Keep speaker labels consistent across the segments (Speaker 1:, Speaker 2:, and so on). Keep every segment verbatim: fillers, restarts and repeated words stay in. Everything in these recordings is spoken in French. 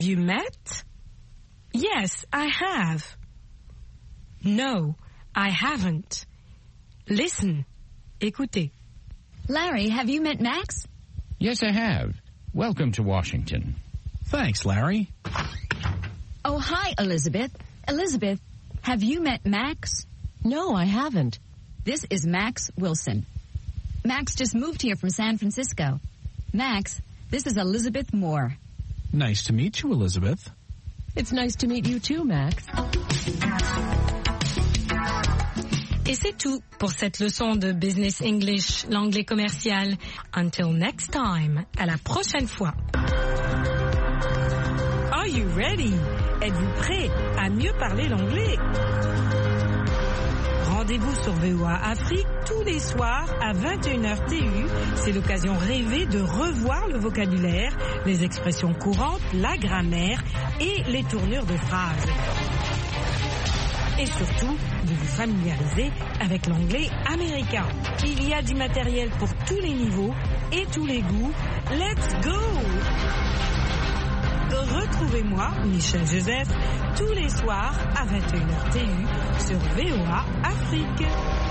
Speaker 1: You met? Yes, I have. No, I haven't. Listen. Écoutez.
Speaker 2: Larry, have you met Max?
Speaker 3: Yes, I have. Welcome to Washington.
Speaker 4: Thanks, Larry.
Speaker 2: Oh, hi, Elizabeth. Elizabeth, have you met Max?
Speaker 5: No, I haven't.
Speaker 2: This is Max Wilson. Max just moved here from San Francisco. Max, this is Elizabeth Moore.
Speaker 4: Nice to meet you, Elizabeth.
Speaker 5: It's nice to meet you too, Max.
Speaker 1: Et c'est tout pour cette leçon de Business English, l'anglais commercial. Until next time, à la prochaine fois. Are you ready? Êtes-vous prêt à mieux parler l'anglais? Rendez-vous sur V O A Afrique tous les soirs à vingt et une heures T U. C'est l'occasion rêvée de revoir le vocabulaire, les expressions courantes, la grammaire et les tournures de phrases. Et surtout, de vous familiariser avec l'anglais américain. Il y a du matériel pour tous les niveaux et tous les goûts. Let's go! Retrouvez-moi, Michel Joseph, tous les soirs à vingt et une heures T U sur V O A Afrique.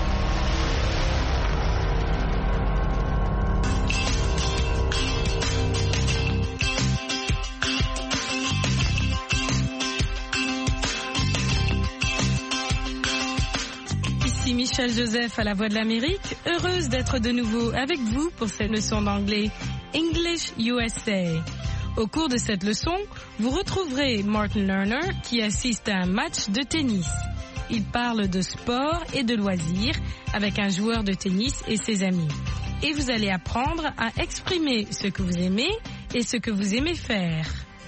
Speaker 1: Ici Michel Joseph à la Voix de l'Amérique, heureuse d'être de nouveau avec vous pour cette leçon d'anglais English U S A. Au cours de cette leçon, vous retrouverez Martin Lerner qui assiste à un match de tennis. Il parle de sport et de loisirs avec un joueur de tennis et ses amis. Et vous allez apprendre à exprimer ce que vous aimez et ce que vous aimez faire.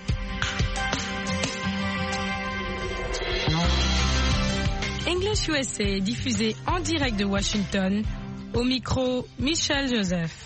Speaker 1: English U S A est diffusé en direct de Washington. Au micro, Michel Joseph.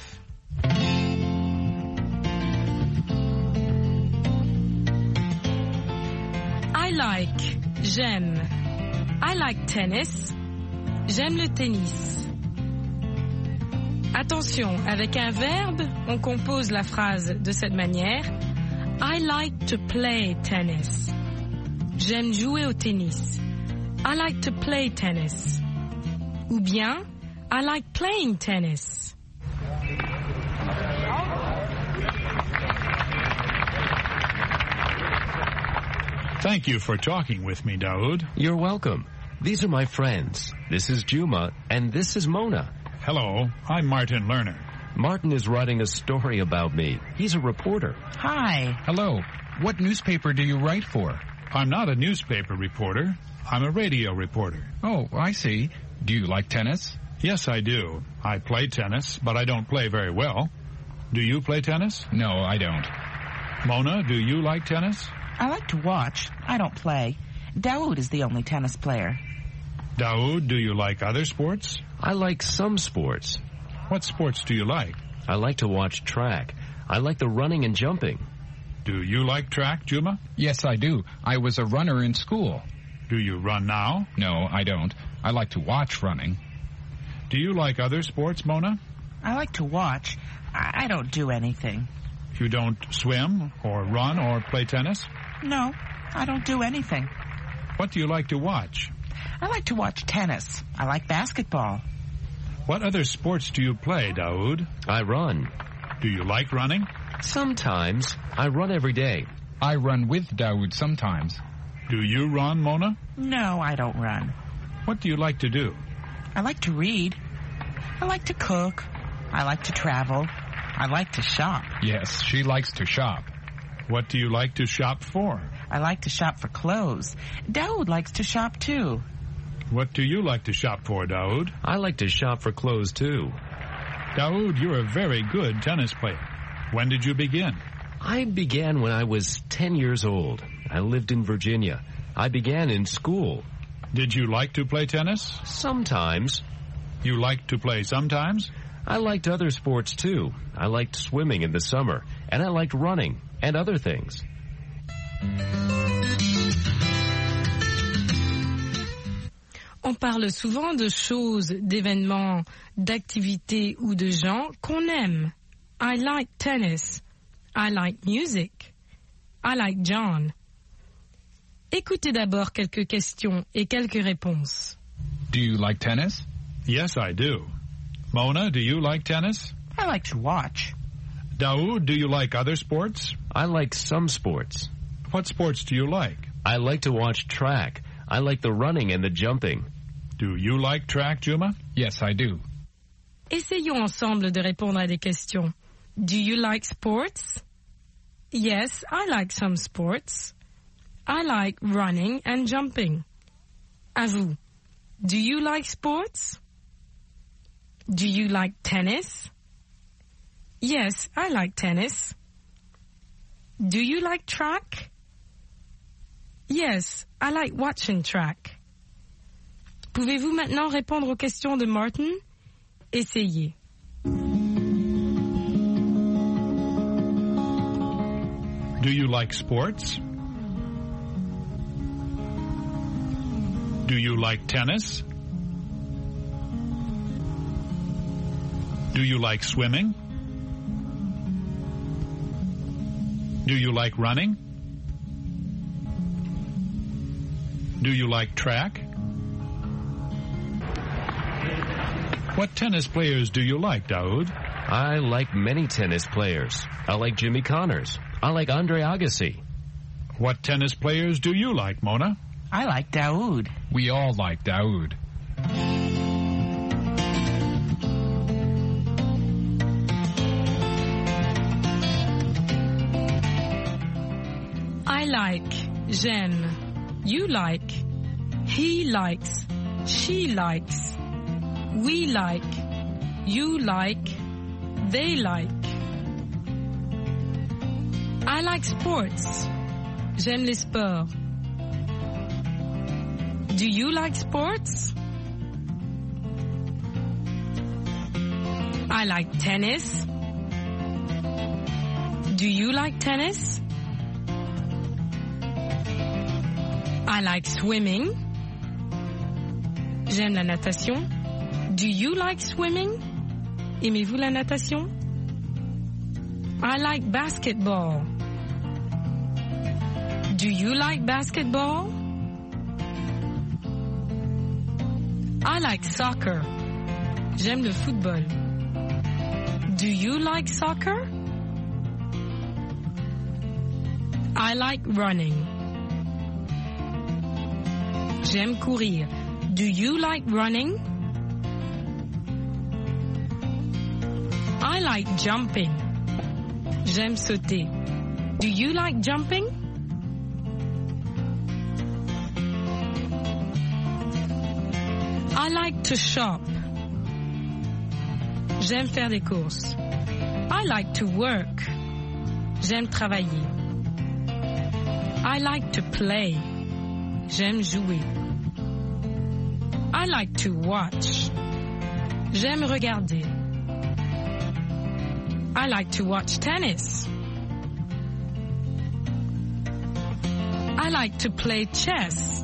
Speaker 1: I like, j'aime. I like tennis. J'aime le tennis. Attention, avec un verbe, on compose la phrase de cette manière. I like to play tennis. J'aime jouer au tennis. I like to play tennis. Ou bien, I like playing tennis.
Speaker 6: Thank you for talking with me, Daoud.
Speaker 7: You're welcome. These are my friends. This is Juma, and this is Mona.
Speaker 6: Hello, I'm Martin Lerner.
Speaker 7: Martin is writing a story about me. He's a reporter.
Speaker 4: Hi. Hello. What newspaper do you write for?
Speaker 6: I'm not a newspaper reporter. I'm a radio reporter.
Speaker 4: Oh, I see. Do you like tennis?
Speaker 6: Yes, I do. I play tennis, but I don't play very well. Do you play tennis?
Speaker 4: No, I don't.
Speaker 6: Mona, do you like tennis?
Speaker 8: I like to watch. I don't play. Daoud is the only tennis player.
Speaker 6: Daoud, do you like other sports?
Speaker 7: I like some sports.
Speaker 6: What sports do you like?
Speaker 7: I like to watch track. I like the running and jumping.
Speaker 6: Do you like track, Juma?
Speaker 4: Yes, I do. I was a runner in school.
Speaker 6: Do you run now?
Speaker 4: No, I don't. I like to watch running.
Speaker 6: Do you like other sports, Mona?
Speaker 8: I like to watch. I, I don't do anything.
Speaker 6: You don't swim or run or play tennis?
Speaker 8: No, I don't do anything.
Speaker 6: What do you like to watch?
Speaker 8: I like to watch tennis. I like basketball.
Speaker 6: What other sports do you play, Daoud?
Speaker 7: I run.
Speaker 6: Do you like running?
Speaker 7: Sometimes. I run every day.
Speaker 4: I run with Daoud sometimes.
Speaker 6: Do you run, Mona?
Speaker 8: No, I don't run.
Speaker 6: What do you like to do?
Speaker 8: I like to read. I like to cook. I like to travel. I like to shop.
Speaker 4: Yes, she likes to shop.
Speaker 6: What do you like to shop for?
Speaker 8: I like to shop for clothes. Daoud likes to shop too.
Speaker 6: What do you like to shop for, Daoud?
Speaker 7: I like to shop for clothes too.
Speaker 6: Daoud, you're a very good tennis player. When did you begin?
Speaker 7: I began when I was ten years old. I lived in Virginia. I began in school.
Speaker 6: Did you like to play tennis?
Speaker 7: Sometimes.
Speaker 6: You liked to play sometimes?
Speaker 7: I liked other sports too. I liked swimming in the summer, and I liked running and other things.
Speaker 1: On parle souvent de choses, d'événements, d'activités ou de gens qu'on aime. I like tennis. I like music. I like John. Écoutez d'abord quelques questions et quelques réponses.
Speaker 4: Do you like tennis?
Speaker 6: Yes, I do. Mona, do you like tennis?
Speaker 8: I like to watch.
Speaker 6: Daoud, do you like other sports?
Speaker 7: I like some sports.
Speaker 6: What sports do you like?
Speaker 7: I like to watch track. I like the running and the jumping.
Speaker 6: Do you like track, Juma?
Speaker 4: Yes, I do.
Speaker 1: Essayons ensemble de répondre à des questions. Do you like sports? Yes, I like some sports. I like running and jumping. À vous. Do you like sports? Do you like tennis? Yes, I like tennis. Do you like track? Yes, I like watching track. Pouvez-vous maintenant répondre aux questions de Martin? Essayez.
Speaker 6: Do you like sports? Do you like tennis? Do you like swimming? Do you like running? Do you like track? What tennis players do you like, Daoud?
Speaker 7: I like many tennis players. I like Jimmy Connors. I like Andre Agassi.
Speaker 6: What tennis players do you like, Mona?
Speaker 8: I like Daoud.
Speaker 4: We all like Daoud.
Speaker 1: I like, j'aime, you like, he likes, she likes, we like, you like, they like. I like sports. J'aime les sports. Do you like sports? I like tennis. Do you like tennis? I like swimming. J'aime la natation. Do you like swimming? Aimez-vous la natation? I like basketball. Do you like basketball? I like soccer. J'aime le football. Do you like soccer? I like running. J'aime courir. Do you like running? I like jumping. J'aime sauter. Do you like jumping? I like to shop. J'aime faire des courses. I like to work. J'aime travailler. I like to play. J'aime jouer. I like to watch. J'aime regarder. I like to watch tennis. I like to play chess.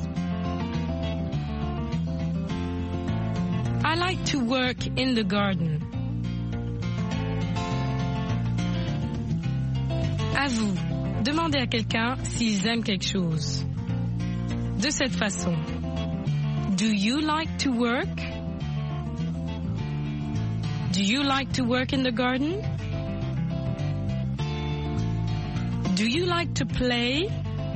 Speaker 1: I like to work in the garden. À vous, demandez à quelqu'un s'ils aiment quelque chose. De cette façon. Do you like to work? Do you like to work in the garden? Do you like to play?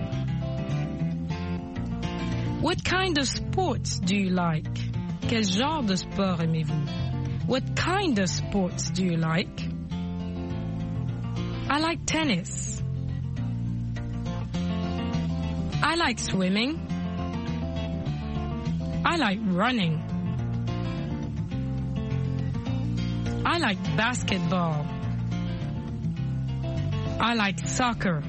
Speaker 1: What kind of sports do you like? Quel genre de sport aimez-vous? What kind of sports do you like? I like tennis. I like swimming. I like running. I like basketball. I like soccer.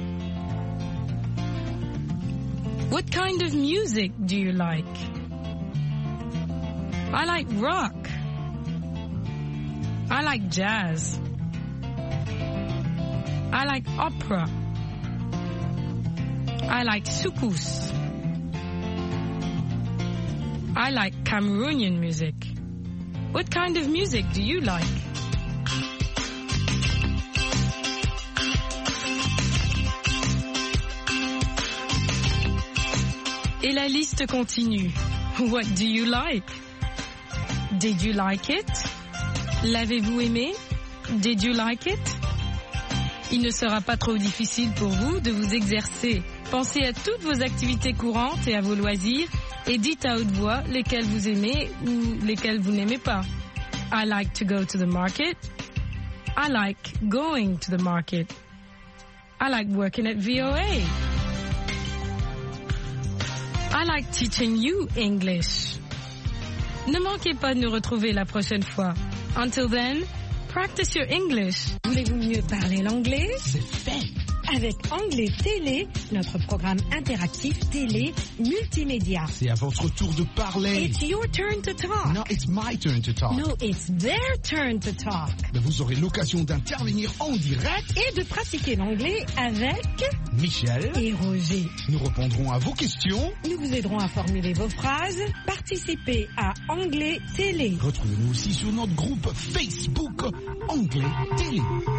Speaker 1: What kind of music do you like? I like rock. I like jazz. I like opera. I like soukous. I like Cameroonian music. What kind of music do you like? Et la liste continue. What do you like? Did you like it? L'avez-vous aimé? Did you like it? Il ne sera pas trop difficile pour vous de vous exercer. Pensez à toutes vos activités courantes et à vos loisirs et dites à haute voix lesquelles vous aimez ou lesquelles vous n'aimez pas. I like to go to the market. I like going to the market. I like working at V O A. I like teaching you English. Ne manquez pas de nous retrouver la prochaine fois. Until then, practice your English.
Speaker 9: Voulez-vous mieux parler l'anglais?
Speaker 10: C'est fait.
Speaker 9: Avec Anglais Télé, notre programme interactif télé multimédia.
Speaker 10: C'est à votre tour de parler.
Speaker 9: It's your turn to talk.
Speaker 10: No, it's my turn to talk.
Speaker 9: No, it's their turn to talk.
Speaker 10: Mais vous aurez l'occasion d'intervenir en direct
Speaker 9: et de pratiquer l'anglais avec
Speaker 10: Michel
Speaker 9: et Roger.
Speaker 10: Nous répondrons à vos questions.
Speaker 9: Nous vous aiderons à formuler vos phrases. Participez à Anglais Télé.
Speaker 10: Retrouvez-nous aussi sur notre groupe Facebook Anglais Télé.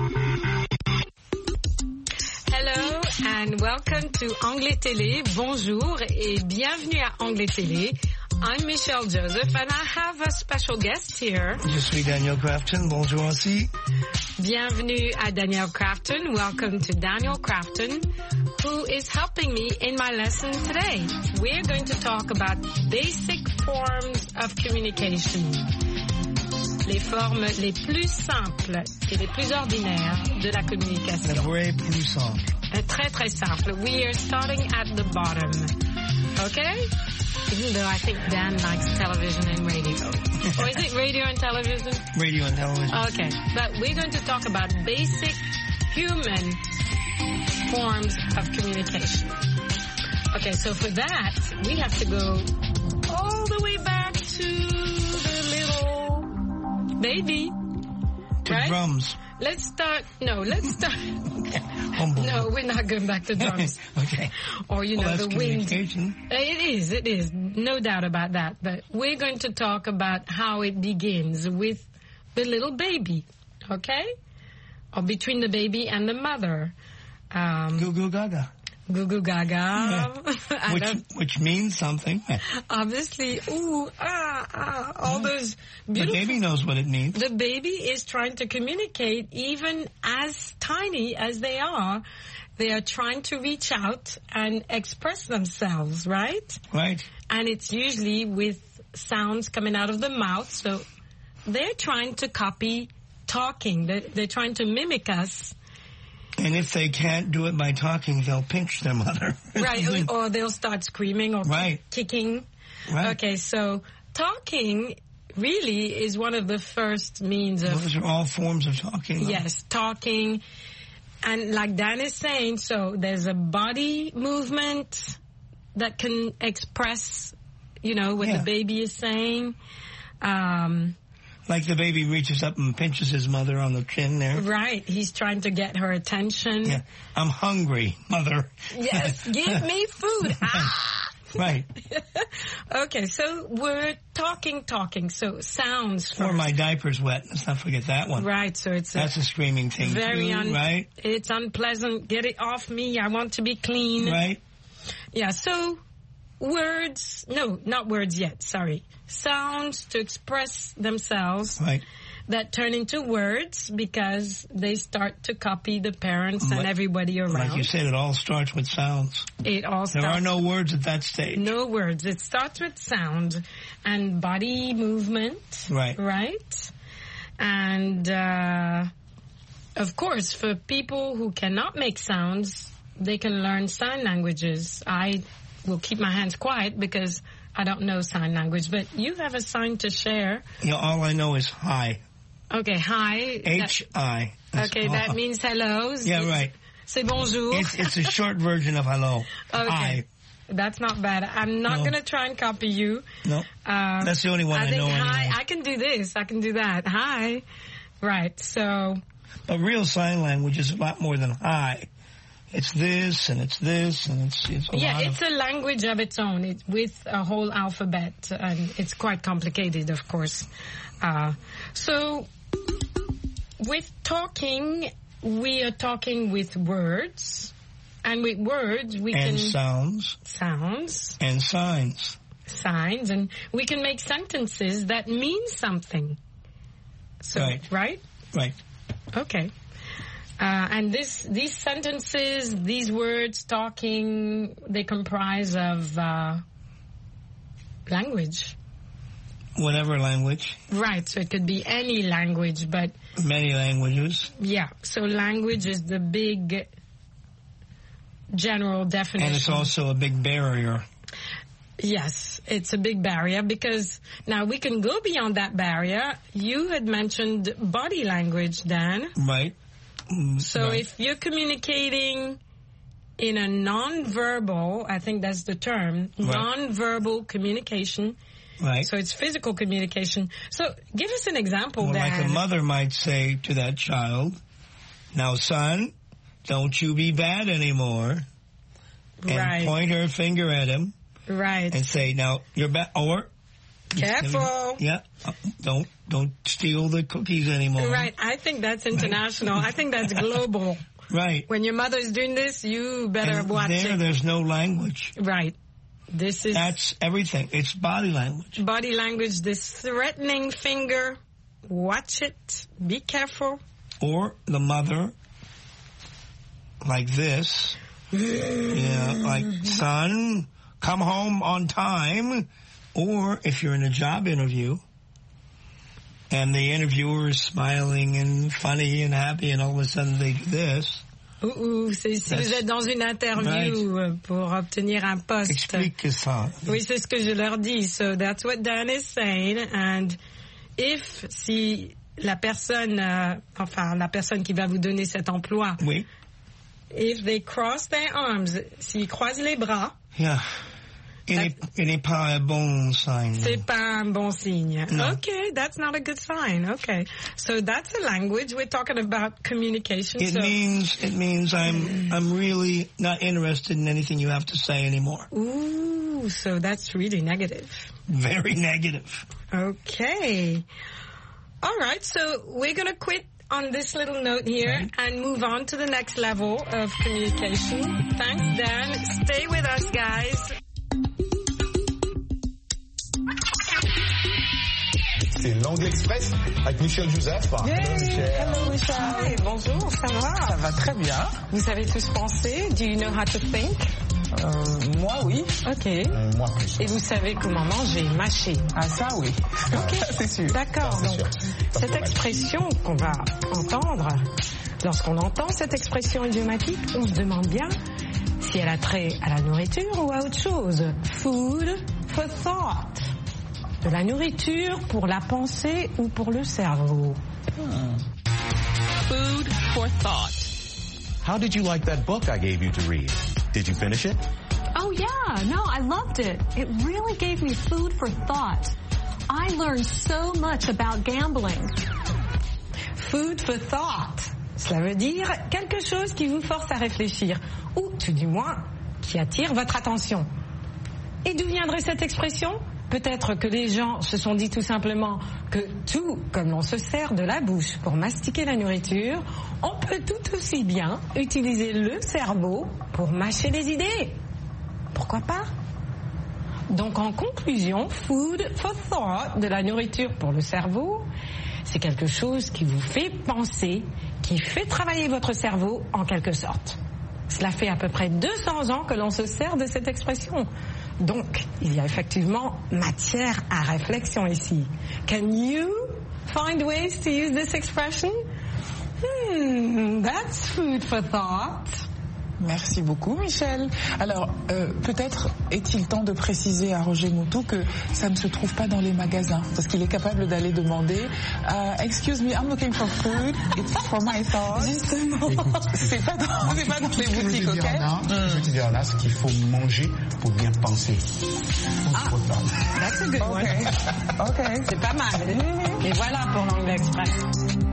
Speaker 1: Hello and welcome to Anglais Télé. Bonjour et bienvenue à Anglais Télé. I'm Michelle Joseph and I have a special guest here.
Speaker 11: Je suis Daniel Crafton. Bonjour aussi.
Speaker 1: Bienvenue à Daniel Crafton. Welcome to Daniel Crafton, who is helping me in my lesson today. We're going to talk about basic forms of communication. Les formes les plus simples et les plus ordinaires de la communication.
Speaker 11: Très plus simple.
Speaker 1: Très très simple. We are starting at the bottom. Okay? Even though I think Dan likes television and radio. Or is it radio and television?
Speaker 11: Radio and television.
Speaker 1: Okay. But we're going to talk about basic human forms of communication. Okay, so for that, we have to go all the way back to the little baby.
Speaker 11: To
Speaker 1: right?
Speaker 11: drums.
Speaker 1: Let's start, no, let's start. No, we're not going back to drums.
Speaker 11: Okay.
Speaker 1: Or, you
Speaker 11: well,
Speaker 1: know,
Speaker 11: that's
Speaker 1: the wind.
Speaker 11: Communication.
Speaker 1: It is, it is. No doubt about that. But we're going to talk about how it begins with the little baby. Okay? Or between the baby and the mother. Um,
Speaker 11: Goo goo gaga.
Speaker 1: Goo goo gaga.
Speaker 11: Yeah. Which, which means something.
Speaker 1: Obviously, ooh, ah, ah, all those beautiful...
Speaker 11: The baby knows what it means.
Speaker 1: The baby is trying to communicate even as tiny as they are. They are trying to reach out and express themselves, right?
Speaker 11: Right.
Speaker 1: And it's usually with sounds coming out of the mouth. So they're trying to copy talking. They're, they're trying to mimic us.
Speaker 11: And if they can't do it by talking, they'll pinch their mother.
Speaker 1: Right, or they'll start screaming or
Speaker 11: right.
Speaker 1: kicking.
Speaker 11: Right.
Speaker 1: Okay, so talking really is one of the first means of...
Speaker 11: Those are all forms of talking. Though.
Speaker 1: Yes, talking. And like Dan is saying, so there's a body movement that can express, you know, what
Speaker 11: yeah.
Speaker 1: the baby is saying. Um...
Speaker 11: Like the baby reaches up and pinches his mother on the chin there.
Speaker 1: Right. He's trying to get her attention.
Speaker 11: Yeah. I'm hungry, mother.
Speaker 1: Yes. Give me food. Ah!
Speaker 11: Right.
Speaker 1: Okay. So we're talking, talking. So sounds first.
Speaker 11: Or my diaper's wet. Let's not forget that one.
Speaker 1: Right. So it's a
Speaker 11: That's a screaming thing
Speaker 1: very
Speaker 11: too,
Speaker 1: un-
Speaker 11: right?
Speaker 1: It's unpleasant. Get it off me. I want to be clean.
Speaker 11: Right.
Speaker 1: Yeah. So words, no, not words yet. Sorry. Sounds to express themselves
Speaker 11: right.
Speaker 1: that turn into words because they start to copy the parents but, and everybody around.
Speaker 11: Like you said, it all starts with sounds.
Speaker 1: It all starts.
Speaker 11: There are no words at that stage.
Speaker 1: No words. It starts with sound and body movement.
Speaker 11: Right.
Speaker 1: Right. And, uh, of course, for people who cannot make sounds, they can learn sign languages. I will keep my hands quiet because I don't know sign language, but you have a sign to share.
Speaker 11: Yeah, all I know is hi.
Speaker 1: Okay, hi.
Speaker 11: H I.
Speaker 1: Okay, that means hello.
Speaker 11: Yeah, right.
Speaker 1: C'est bonjour.
Speaker 11: It's, it's a short version of hello.
Speaker 1: Okay.
Speaker 11: Hi.
Speaker 1: That's not bad. I'm not no. going to try and copy you.
Speaker 11: No.
Speaker 1: Uh,
Speaker 11: That's the only one I,
Speaker 1: I think
Speaker 11: know.
Speaker 1: Hi,
Speaker 11: anyway.
Speaker 1: I can do this. I can do that. Hi. Right, so.
Speaker 11: But real sign language is a lot more than hi. It's this, and it's this, and it's, it's a
Speaker 1: yeah,
Speaker 11: lot
Speaker 1: it's
Speaker 11: of...
Speaker 1: a language of its own. It's with a whole alphabet, and it's quite complicated, of course. Uh, so, with talking, we are talking with words, And with words, we
Speaker 11: and
Speaker 1: can...
Speaker 11: sounds.
Speaker 1: Sounds.
Speaker 11: And signs.
Speaker 1: Signs. And we can make sentences that mean something. So,
Speaker 11: right.
Speaker 1: Right?
Speaker 11: Right.
Speaker 1: Okay. Uh, and this, these sentences, these words, talking, they comprise of uh, language.
Speaker 11: Whatever language.
Speaker 1: Right, so it could be any language, but...
Speaker 11: Many languages.
Speaker 1: Yeah, so language is the big general definition.
Speaker 11: And it's also a big barrier.
Speaker 1: Yes, it's a big barrier because now we can go beyond that barrier. You had mentioned body language, Dan.
Speaker 11: Right.
Speaker 1: So
Speaker 11: right.
Speaker 1: if you're communicating in a non-verbal, I think that's the term,
Speaker 11: right.
Speaker 1: non-verbal communication.
Speaker 11: Right.
Speaker 1: So it's physical communication. So give us an example,
Speaker 11: well,
Speaker 1: Dan.
Speaker 11: Like a mother might say to that child, now, son, don't you be bad anymore. And
Speaker 1: right.
Speaker 11: point her finger at him.
Speaker 1: Right.
Speaker 11: And say, now, you're bad. Or...
Speaker 1: Careful.
Speaker 11: Yeah. Don't don't steal the cookies anymore.
Speaker 1: Right. I think that's international. I think that's global.
Speaker 11: Right.
Speaker 1: When your mother is doing this, you better
Speaker 11: and
Speaker 1: watch
Speaker 11: there,
Speaker 1: it.
Speaker 11: There's no language.
Speaker 1: Right. This is...
Speaker 11: That's everything. It's body language.
Speaker 1: Body language, this threatening finger. Watch it. Be careful.
Speaker 11: Or the mother, like this. Yeah, like, son, come home on time. Or if you're in a job interview and the interviewer is smiling and funny and happy and all of a sudden they do this.
Speaker 1: Ouh, ouh, c'est si vous êtes dans une interview right. pour obtenir un poste.
Speaker 11: Explique ça.
Speaker 1: Oui, c'est ce que je leur dis. So that's what Dan is saying. And if, si la personne, euh, enfin, la personne qui va vous donner cet emploi.
Speaker 11: Oui.
Speaker 1: If they cross their arms, s'ils croisent les bras.
Speaker 11: Yeah. Il n'est pas un bon signe.
Speaker 1: C'est pas un bon signe.
Speaker 11: No.
Speaker 1: Okay, that's not a good sign. Okay. So that's a language. We're talking about communication.
Speaker 11: It
Speaker 1: so.
Speaker 11: means, it means I'm, I'm really not interested in anything you have to say anymore.
Speaker 1: Ooh, so that's really negative.
Speaker 11: Very negative.
Speaker 1: Okay. All right, so we're going to quit on this little note here right. and move on to the next level of communication. Thanks, Dan. Stay with us, guys.
Speaker 12: C'est l'Anglais Express avec Michel Joseph.
Speaker 13: Yeah. Hello, Michel. Hello, Michel.
Speaker 8: Hi, bonjour, ça va?
Speaker 13: Ça va très bien.
Speaker 8: Vous avez tous pensé? Do you know how to think?
Speaker 13: Euh, moi, oui.
Speaker 8: Ok.
Speaker 12: Euh, moi, plus.
Speaker 8: Et vous savez comment manger, mâcher?
Speaker 13: Ah, ça, oui.
Speaker 8: Ok,
Speaker 13: c'est sûr.
Speaker 8: D'accord. Donc,
Speaker 12: sûr.
Speaker 8: cette expression qu'on va entendre, lorsqu'on entend cette expression idiomatique, on se demande bien si elle a trait à la nourriture ou à autre chose. Food for thought. De la nourriture pour la pensée ou pour le cerveau.
Speaker 13: Hmm.
Speaker 5: Food for thought.
Speaker 14: How did you like that book I gave you to read? Did you finish it?
Speaker 15: Oh yeah, no, I loved it. It really gave me food for thought. I learned so much about gambling.
Speaker 8: Food for thought. Cela veut dire quelque chose qui vous force à réfléchir, ou tout du moins, qui attire votre attention. Et d'où viendrait cette expression ? Peut-être que les gens se sont dit tout simplement que tout comme l'on se sert de la bouche pour mastiquer la nourriture, on peut tout aussi bien utiliser le cerveau pour mâcher les idées. Pourquoi pas ? Donc en conclusion, food for thought, de la nourriture pour le cerveau, c'est quelque chose qui vous fait penser, qui fait travailler votre cerveau en quelque sorte. Cela fait à peu près deux cents ans que l'on se sert de cette expression. Donc, il y a effectivement matière à réflexion ici. Can you find ways to use this expression? Hmm, that's food for thought.
Speaker 13: Merci beaucoup, Michel. Alors, euh, peut-être est-il temps de préciser à Roger Moutou que ça ne se trouve pas dans les magasins, parce qu'il est capable d'aller demander uh, Excuse me, I'm looking for food. It's for my thoughts.
Speaker 8: Justement.
Speaker 13: C'est pas dans, c'est pas dans les boutiques, ok?
Speaker 12: Ce que je te dis là, c'est qu'il faut manger pour bien penser.
Speaker 8: Ah, that's a good one.
Speaker 13: Ok.
Speaker 8: C'est pas mal. Et voilà pour l'Anglais Express.